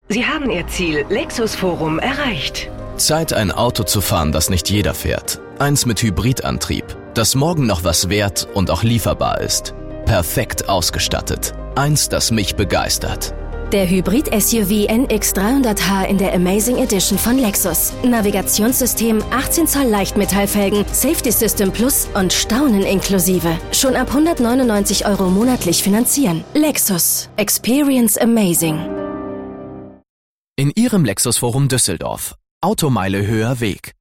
Sie haben Ihr Ziel, Lexus Forum, erreicht. Zeit, ein Auto zu fahren, das nicht jeder fährt. Eins mit Hybridantrieb, das morgen noch was wert und auch lieferbar ist. Perfekt ausgestattet. Eins, das mich begeistert. Der Hybrid-SUV NX300h in der Amazing Edition von Lexus. Navigationssystem, 18 Zoll Leichtmetallfelgen, Safety System Plus und Staunen inklusive. Schon ab 199 € monatlich finanzieren. Lexus. Experience amazing. In Ihrem Lexus Forum Düsseldorf. Automeile höher Weg.